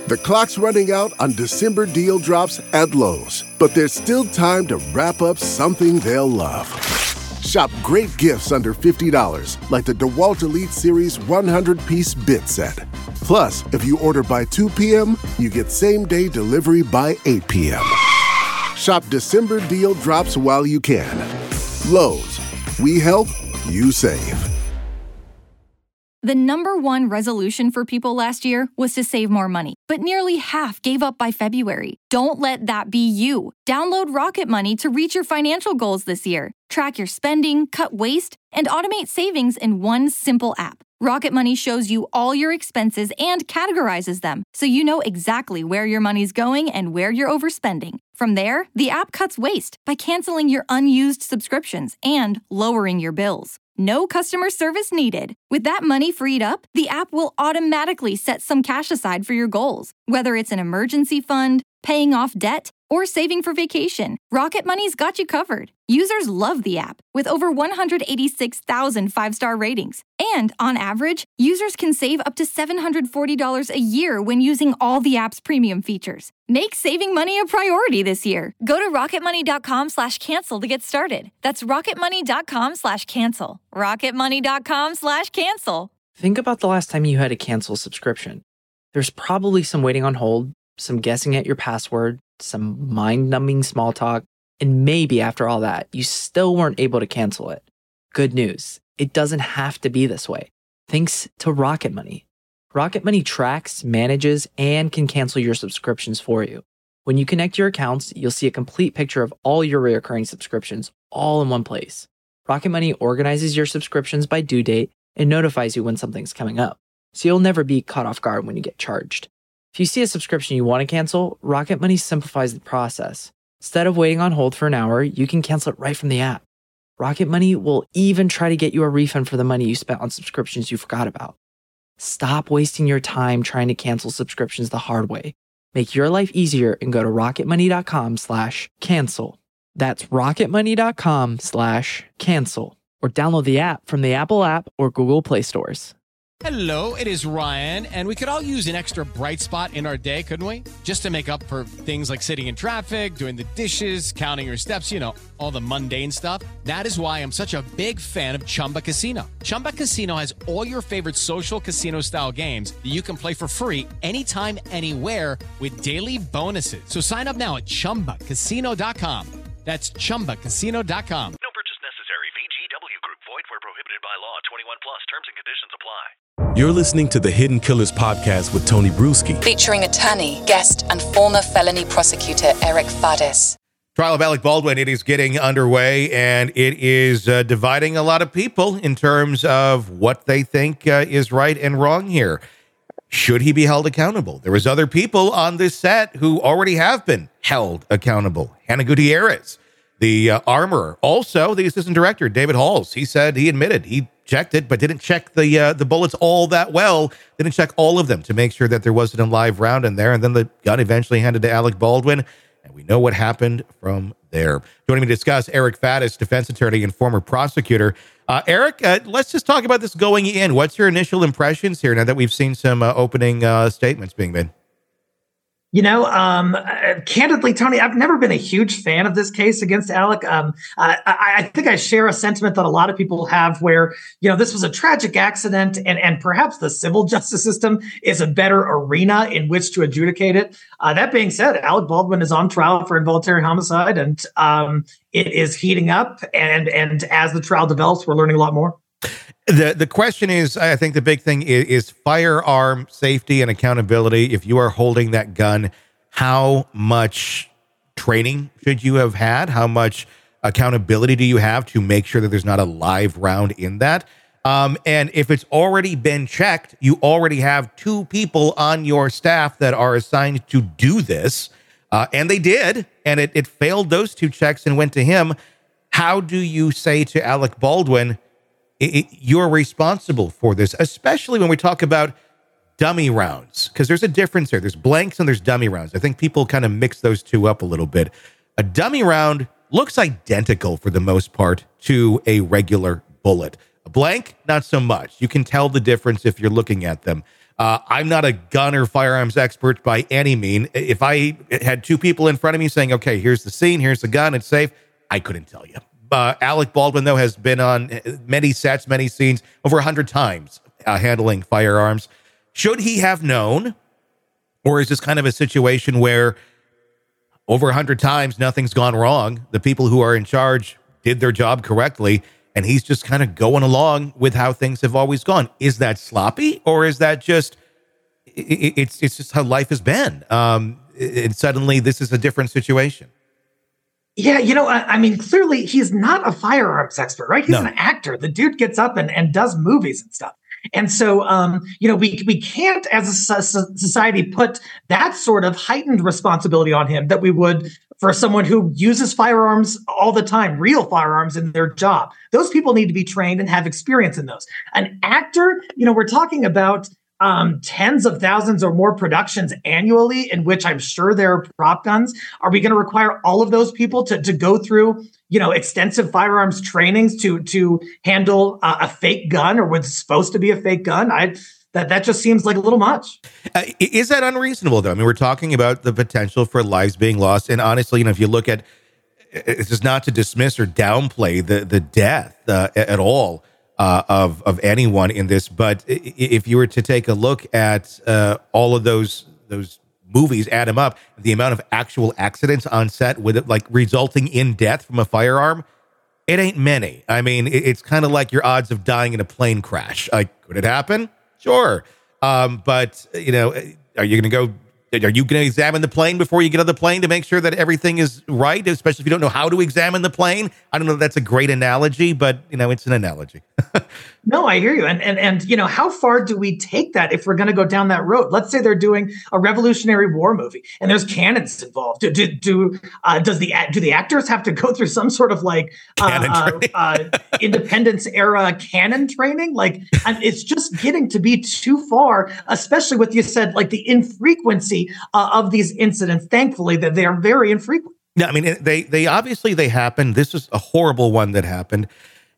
The clock's running out on December deal drops at Lowe's, but there's still time to wrap up something they'll love. Shop great gifts under $50, like the DeWalt Elite Series 100-piece bit set. Plus, if you order by 2 p.m., you get same-day delivery by 8 p.m. Shop December deal drops while you can. Lowe's, we help, you save. The number one resolution for people last year was to save more money, but nearly half gave up by February. Don't let that be you. Download Rocket Money to reach your financial goals this year. Track your spending, cut waste, and automate savings in one simple app. Rocket Money shows you all your expenses and categorizes them, so you know exactly where your money's going and where you're overspending. From there, the app cuts waste by canceling your unused subscriptions and lowering your bills. No customer service needed. With that money freed up, the app will automatically set some cash aside for your goals, whether it's an emergency fund, paying off debt, or saving for vacation. Rocket Money's got you covered. Users love the app, with over 186,000 five-star ratings. And on average, users can save up to $740 a year when using all the app's premium features. Make saving money a priority this year. Go to rocketmoney.com/cancel to get started. That's rocketmoney.com/cancel. rocketmoney.com/cancel. Think about the last time you had to cancel a subscription. There's probably some waiting on hold, some guessing at your password, some mind-numbing small talk, and maybe after all that, you still weren't able to cancel it. Good news, it doesn't have to be this way. Thanks to Rocket Money. Rocket Money tracks, manages, and can cancel your subscriptions for you. When you connect your accounts, you'll see a complete picture of all your recurring subscriptions all in one place. Rocket Money organizes your subscriptions by due date and notifies you when something's coming up, so you'll never be caught off guard when you get charged. If you see a subscription you want to cancel, Rocket Money simplifies the process. Instead of waiting on hold for an hour, you can cancel it right from the app. Rocket Money will even try to get you a refund for the money you spent on subscriptions you forgot about. Stop wasting your time trying to cancel subscriptions the hard way. Make your life easier and go to rocketmoney.com/cancel. That's rocketmoney.com/cancel. Or download the app from the Apple app or Google Play stores. Hello, it is Ryan, and we could all use an extra bright spot in our day, couldn't we? Just to make up for things like sitting in traffic, doing the dishes, counting your steps, all the mundane stuff. That is why I'm such a big fan of Chumba Casino. Chumba Casino has all your favorite social casino-style games that you can play for free anytime, anywhere with daily bonuses. So sign up now at ChumbaCasino.com. That's ChumbaCasino.com. No purchase necessary. VGW Group. Void where prohibited by law. 21 plus. Terms and conditions apply. You're listening to the Hidden Killers podcast with Tony Bruschi. Featuring attorney, guest, and former felony prosecutor Eric Faddis. Trial of Alec Baldwin, it is getting underway, and it is dividing a lot of people in terms of what they think is right and wrong here. Should he be held accountable? There was other people on this set who already have been held accountable. Hannah Gutierrez, the armorer. Also, the assistant director, David Halls. He said he admitted he checked it, but didn't check the bullets all that well. Didn't check all of them to make sure that there wasn't a live round in there. And then the gun eventually handed to Alec Baldwin. And we know what happened from there. Joining me to discuss, Eric Faddis, defense attorney and former prosecutor. Eric, let's just talk about this going in. What's your initial impressions here now that we've seen some opening statements being made? Candidly, Tony, I've never been a huge fan of this case against Alec. I think I share a sentiment that a lot of people have where, this was a tragic accident and perhaps the civil justice system is a better arena in which to adjudicate it. That being said, Alec Baldwin is on trial for involuntary homicide and it is heating up. And as the trial develops, we're learning a lot more. The question is, I think the big thing is firearm safety and accountability. If you are holding that gun, how much training should you have had? How much accountability do you have to make sure that there's not a live round in that? And if it's already been checked, you already have two people on your staff that are assigned to do this. And they did, and it failed those two checks and went to him. How do you say to Alec Baldwin, you're responsible for this, especially when we talk about dummy rounds, because there's a difference there. There's blanks and there's dummy rounds. I think people kind of mix those two up a little bit. A dummy round looks identical for the most part to a regular bullet. A blank, not so much. You can tell the difference if you're looking at them. I'm not a gun or firearms expert by any mean. If I had two people in front of me saying, okay, here's the scene, here's the gun, it's safe, I couldn't tell you. Alec Baldwin, though, has been on many sets, many scenes, over 100 times handling firearms. Should he have known? Or is this kind of a situation where over 100 times nothing's gone wrong? The people who are in charge did their job correctly, and he's just kind of going along with how things have always gone. Is that sloppy, or is that just it's just how life has been? And suddenly this is a different situation. Yeah, I mean, clearly he's not a firearms expert, right? He's an actor. The dude gets up and does movies and stuff. And so, we can't as a society put that sort of heightened responsibility on him that we would for someone who uses firearms all the time, real firearms in their job. Those people need to be trained and have experience in those. An actor, we're talking about tens of thousands or more productions annually in which I'm sure there are prop guns. Are we going to require all of those people to go through, extensive firearms trainings to handle a fake gun or what's supposed to be a fake gun? That just seems like a little much. Is that unreasonable, though? I mean, we're talking about the potential for lives being lost. And honestly, if you look at, it's just not to dismiss or downplay the death at all of anyone in this. But if you were to take a look at all of those movies, add them up, the amount of actual accidents on set with it, like resulting in death from a firearm, it ain't many. I mean, it's kind of like your odds of dying in a plane crash. Like, could it happen? Sure. But, are you going to go? Are you going to examine the plane before you get on the plane to make sure that everything is right, especially if you don't know how to examine the plane? I don't know if that's a great analogy, but, it's an analogy. No, I hear you. And how far do we take that if we're going to go down that road? Let's say they're doing a Revolutionary War movie and there's cannons involved. Do the actors have to go through some sort of Independence era cannon training? Like, it's just getting to be too far, especially with, you said, like the infrequency of these incidents. Thankfully, that they are very infrequent. Yeah, I mean, they obviously they happened. This is a horrible one that happened.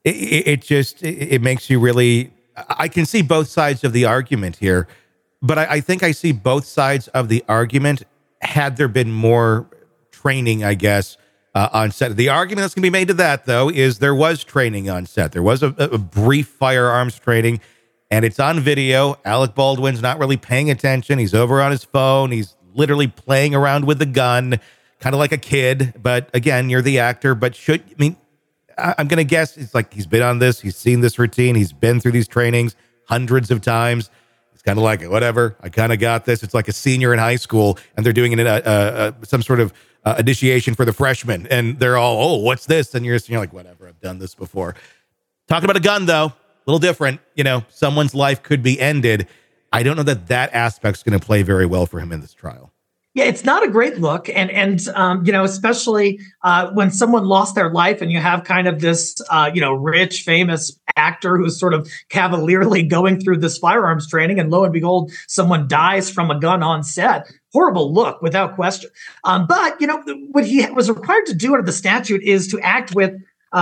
It makes you really, I can see both sides of the argument here, but I think I see both sides of the argument had there been more training, I guess, on set. The argument that's going to be made to that, though, is there was training on set. There was a brief firearms training, and it's on video. Alec Baldwin's not really paying attention. He's over on his phone. He's literally playing around with the gun, kind of like a kid. But again, you're the actor, but I'm going to guess it's like he's been on this. He's seen this routine. He's been through these trainings hundreds of times. It's kind of like, whatever, I kind of got this. It's like a senior in high school, and they're doing some sort of initiation for the freshmen. And they're all, oh, what's this? And you're like, whatever, I've done this before. Talking about a gun, though, a little different. Someone's life could be ended. I don't know that aspect's going to play very well for him in this trial. Yeah, it's not a great look. And especially when someone lost their life and you have kind of this, rich, famous actor who's sort of cavalierly going through this firearms training, and lo and behold, someone dies from a gun on set. Horrible look, without question. But, what he was required to do under the statute is to act with,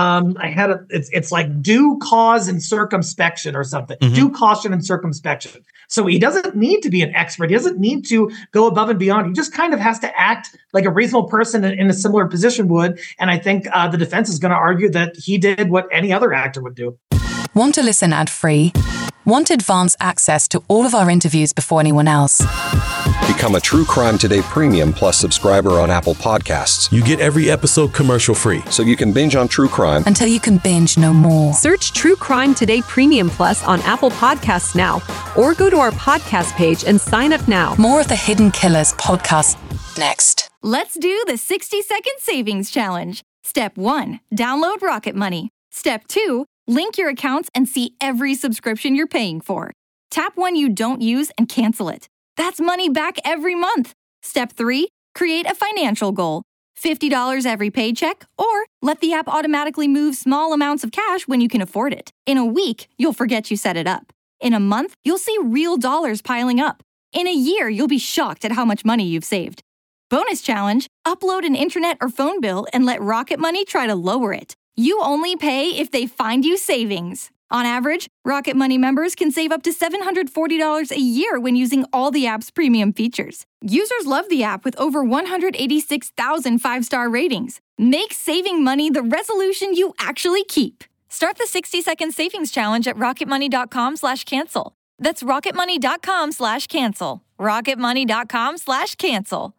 it's like due cause and circumspection or something, due caution and circumspection. So he doesn't need to be an expert. He doesn't need to go above and beyond. He just kind of has to act like a reasonable person in a similar position would. And I think the defense is going to argue that he did what any other actor would do. Want to listen ad-free? Want advanced access to all of our interviews before anyone else? Become a True Crime Today Premium Plus subscriber on Apple Podcasts. You get every episode commercial-free. So you can binge on true crime until you can binge no more. Search True Crime Today Premium Plus on Apple Podcasts now, or go to our podcast page and sign up now. More of the Hidden Killers podcast next. Let's do the 60-second savings challenge. Step 1, download Rocket Money. Step 2, link your accounts and see every subscription you're paying for. Tap one you don't use and cancel it. That's money back every month. Step 3, create a financial goal. $50 every paycheck, or let the app automatically move small amounts of cash when you can afford it. In a week, you'll forget you set it up. In a month, you'll see real dollars piling up. In a year, you'll be shocked at how much money you've saved. Bonus challenge, upload an internet or phone bill and let Rocket Money try to lower it. You only pay if they find you savings. On average, Rocket Money members can save up to $740 a year when using all the app's premium features. Users love the app with over 186,000 five-star ratings. Make saving money the resolution you actually keep. Start the 60-second savings challenge at rocketmoney.com/cancel. That's rocketmoney.com/cancel. rocketmoney.com/cancel.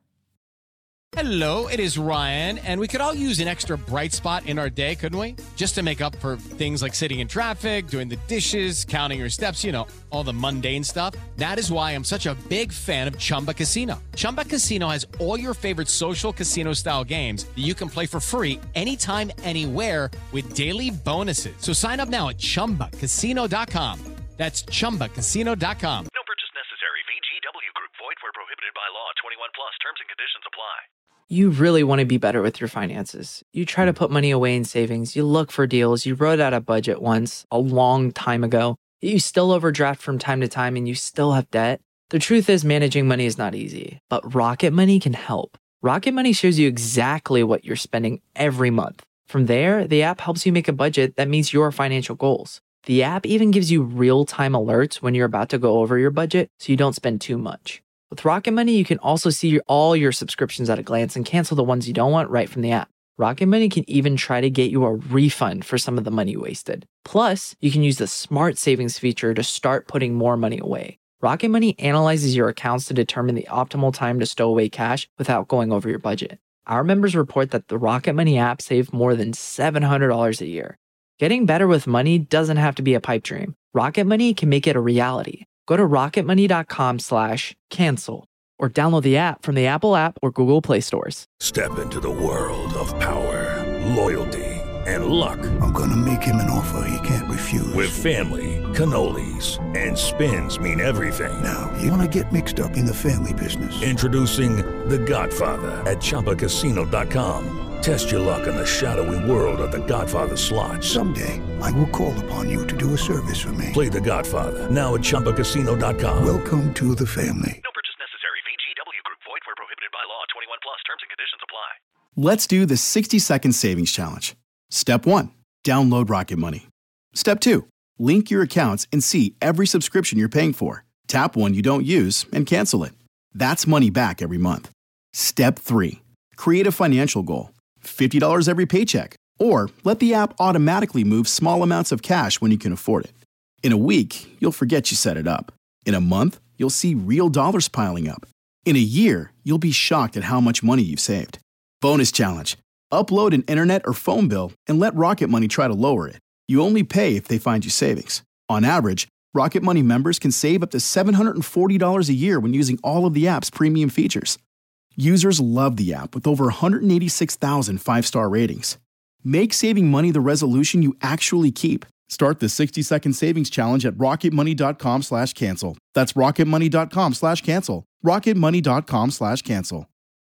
Hello, it is Ryan, and we could all use an extra bright spot in our day, couldn't we? Just to make up for things like sitting in traffic, doing the dishes, counting your steps, all the mundane stuff. That is why I'm such a big fan of Chumba Casino. Chumba Casino has all your favorite social casino-style games that you can play for free anytime, anywhere with daily bonuses. So sign up now at ChumbaCasino.com. That's ChumbaCasino.com. No purchase necessary. VGW Group. Void where prohibited by law. 21 plus. Terms and conditions apply. You really want to be better with your finances. You try to put money away in savings. You look for deals. You wrote out a budget once, a long time ago. You still overdraft from time to time and you still have debt. The truth is, managing money is not easy, but Rocket Money can help. Rocket Money shows you exactly what you're spending every month. From there, the app helps you make a budget that meets your financial goals. The app even gives you real-time alerts when you're about to go over your budget so you don't spend too much. With Rocket Money, you can also see all your subscriptions at a glance and cancel the ones you don't want right from the app. Rocket Money can even try to get you a refund for some of the money wasted. Plus, you can use the Smart Savings feature to start putting more money away. Rocket Money analyzes your accounts to determine the optimal time to stow away cash without going over your budget. Our members report that the Rocket Money app saved more than $700 a year. Getting better with money doesn't have to be a pipe dream. Rocket Money can make it a reality. Go to rocketmoney.com/cancel or download the app from the Apple app or Google Play stores. Step into the world of power, loyalty, and luck. I'm going to make him an offer he can't refuse. With family, cannolis, and spins mean everything. Now, you want to get mixed up in the family business. Introducing The Godfather at ChumbaCasino.com. Test your luck in the shadowy world of The Godfather slot. Someday, I will call upon you to do a service for me. Play The Godfather now at ChumbaCasino.com. Welcome to the family. No purchase necessary. VGW Group. Void where prohibited by law. 21 plus. Terms and conditions apply. Let's do the 60-second savings challenge. Step 1. Download Rocket Money. Step 2. Link your accounts and see every subscription you're paying for. Tap one you don't use and cancel it. That's money back every month. Step 3. Create a financial goal. $50 every paycheck. Or let the app automatically move small amounts of cash when you can afford it. In a week, you'll forget you set it up. In a month, you'll see real dollars piling up. In a year, you'll be shocked at how much money you've saved. Bonus challenge. Upload an internet or phone bill and let Rocket Money try to lower it. You only pay if they find you savings. On average, Rocket Money members can save up to $740 a year when using all of the app's premium features. Users love the app with over 186,000 five-star ratings. Make saving money the resolution you actually keep. Start the 60-second savings challenge at rocketmoney.com/cancel. That's rocketmoney.com/cancel. rocketmoney.com/cancel.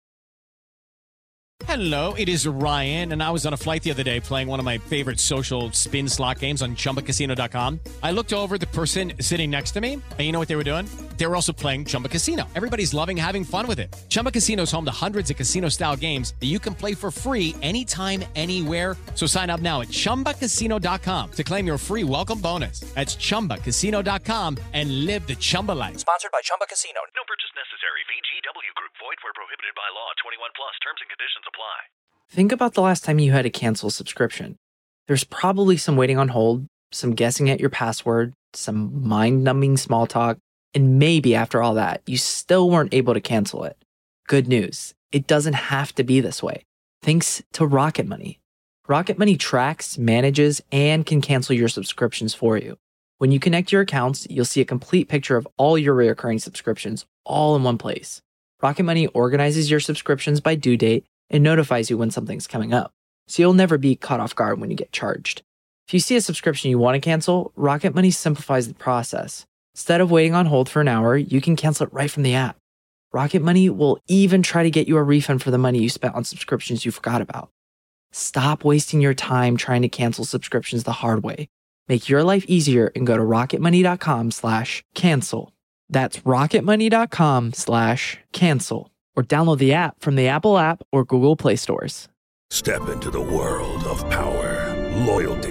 Hello, it is Ryan, and I was on a flight the other day playing one of my favorite social spin slot games on ChumbaCasino.com. I looked over at the person sitting next to me, and you know what they were doing? They were also playing Chumba Casino. Everybody's loving having fun with it. Chumba Casino is home to hundreds of casino-style games that you can play for free anytime, anywhere. So sign up now at ChumbaCasino.com to claim your free welcome bonus. That's ChumbaCasino.com and live the Chumba life. Sponsored by Chumba Casino. No purchase necessary. VGW Group. Void where prohibited by law. 21 plus. Terms and conditions apply. Think about the last time you had to cancel a subscription. There's probably some waiting on hold, some guessing at your password, some mind-numbing small talk, and maybe after all that, you still weren't able to cancel it. Good news, it doesn't have to be this way. Thanks to Rocket Money. Rocket Money tracks, manages, and can cancel your subscriptions for you. When you connect your accounts, you'll see a complete picture of all your recurring subscriptions all in one place. Rocket Money organizes your subscriptions by due date and notifies you when something's coming up, so you'll never be caught off guard when you get charged. If you see a subscription you want to cancel, Rocket Money simplifies the process. Instead of waiting on hold for an hour, you can cancel it right from the app. Rocket Money will even try to get you a refund for the money you spent on subscriptions you forgot about. Stop wasting your time trying to cancel subscriptions the hard way. Make your life easier and go to rocketmoney.com/cancel. That's rocketmoney.com/cancel. Or download the app from the Apple app or Google Play stores. Step into the world of power, loyalty,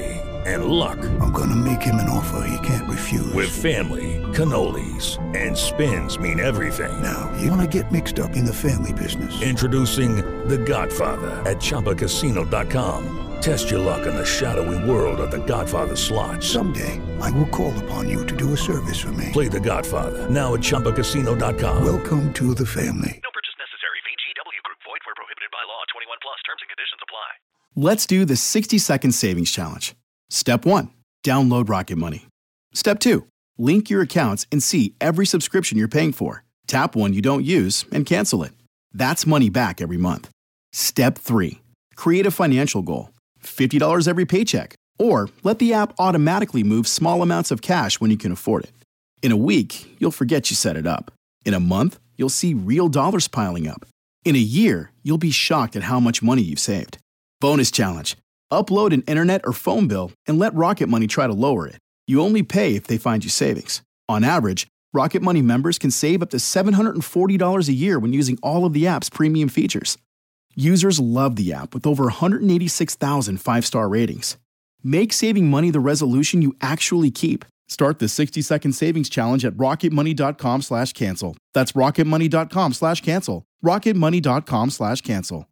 and luck. I'm gonna make him an offer he can't refuse. With family, cannolis, and spins mean everything. Now, you wanna get mixed up in the family business. Introducing The Godfather at ChumbaCasino.com. Test your luck in the shadowy world of The Godfather slot. Someday, I will call upon you to do a service for me. Play The Godfather now at ChumbaCasino.com. Welcome to the family. No purchase necessary. VGW Group. Void where prohibited by law. 21 plus. Terms and conditions apply. Let's do the 60-second savings challenge. Step 1, download Rocket Money. Step 2, link your accounts and see every subscription you're paying for. Tap one you don't use and cancel it. That's money back every month. Step 3, create a financial goal. $50 every paycheck. Or let the app automatically move small amounts of cash when you can afford it. In a week, you'll forget you set it up. In a month, you'll see real dollars piling up. In a year, you'll be shocked at how much money you've saved. Bonus challenge. Upload an internet or phone bill and let Rocket Money try to lower it. You only pay if they find you savings. On average, Rocket Money members can save up to $740 a year when using all of the app's premium features. Users love the app with over 186,000 five-star ratings. Make saving money the resolution you actually keep. Start the 60-second savings challenge at rocketmoney.com/cancel. That's rocketmoney.com/cancel. rocketmoney.com/cancel.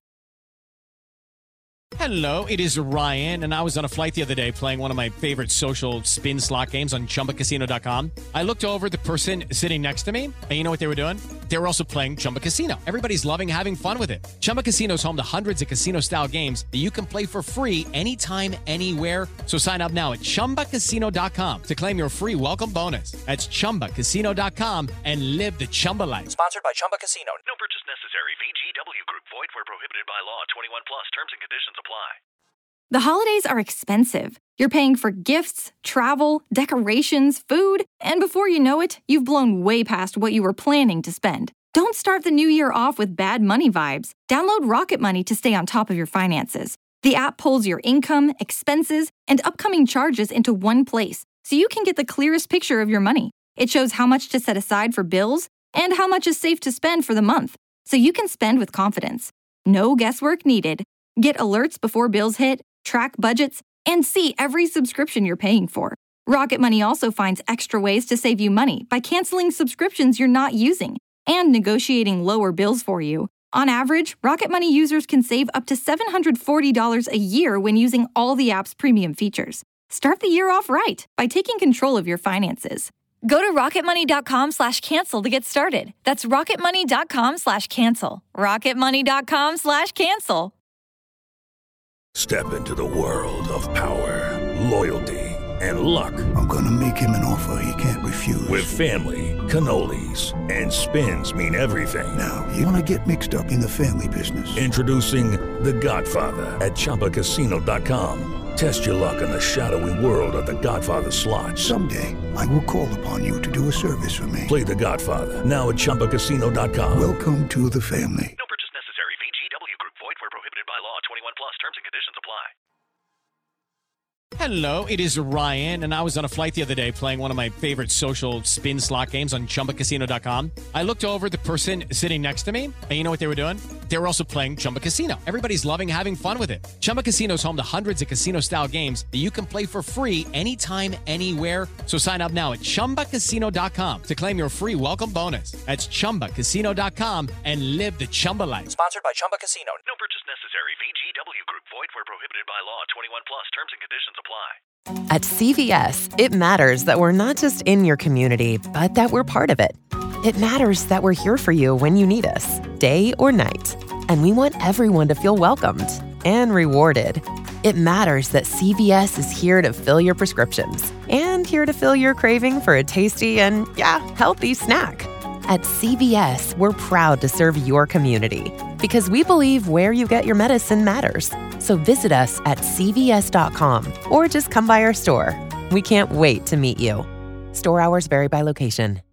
Hello, it is Ryan, and I was on a flight the other day playing one of my favorite social spin slot games on ChumbaCasino.com. I looked over at the person sitting next to me, and you know what they were doing? They were also playing Chumba Casino. Everybody's loving having fun with it. Chumba Casino is home to hundreds of casino-style games that you can play for free anytime, anywhere. So sign up now at ChumbaCasino.com to claim your free welcome bonus. That's ChumbaCasino.com and live the Chumba life. Sponsored by Chumba Casino. No purchase necessary. VGW Group. Void where prohibited by law. 21 plus. Terms and conditions apply. The holidays are expensive. You're paying for gifts, travel, decorations, food, and before you know it, you've blown way past what you were planning to spend. Don't start the new year off with bad money vibes. Download Rocket Money to stay on top of your finances. The app pulls your income, expenses, and upcoming charges into one place, so you can get the clearest picture of your money. It shows how much to set aside for bills and how much is safe to spend for the month, so you can spend with confidence. No guesswork needed. Get alerts before bills hit, track budgets, and see every subscription you're paying for. Rocket Money also finds extra ways to save you money by canceling subscriptions you're not using and negotiating lower bills for you. On average, Rocket Money users can save up to $740 a year when using all the app's premium features. Start the year off right by taking control of your finances. Go to rocketmoney.com/cancel to get started. That's rocketmoney.com/cancel. rocketmoney.com/cancel. Step into the world of power, loyalty, and luck. I'm gonna make him an offer he can't refuse. With family, cannolis, and spins mean everything. Now, you wanna get mixed up in the family business. Introducing The Godfather at ChumbaCasino.com. Test your luck in the shadowy world of The Godfather slot. Someday, I will call upon you to do a service for me. Play The Godfather now at ChumbaCasino.com. Welcome to the family. No purchase necessary. VGW Group. Void where prohibited by law. 21 plus. Terms and conditions apply. Hello, it is Ryan, and I was on a flight the other day playing one of my favorite social spin slot games on ChumbaCasino.com. I looked over at the person sitting next to me, and you know what they were doing? They were also playing Chumba Casino. Everybody's loving having fun with it. Chumba Casino is home to hundreds of casino-style games that you can play for free anytime, anywhere. So sign up now at ChumbaCasino.com to claim your free welcome bonus. That's ChumbaCasino.com and live the Chumba life. Sponsored by Chumba Casino. No purchase necessary. VGW Group. Void where prohibited by law. 21 plus. Terms and conditions apply. At CVS, it matters that we're not just in your community, but that we're part of it. It matters that we're here for you when you need us, day or night. And we want everyone to feel welcomed and rewarded. It matters that CVS is here to fill your prescriptions and here to fill your craving for a tasty and, healthy snack. At CVS, we're proud to serve your community because we believe where you get your medicine matters. So visit us at cvs.com or just come by our store. We can't wait to meet you. Store hours vary by location.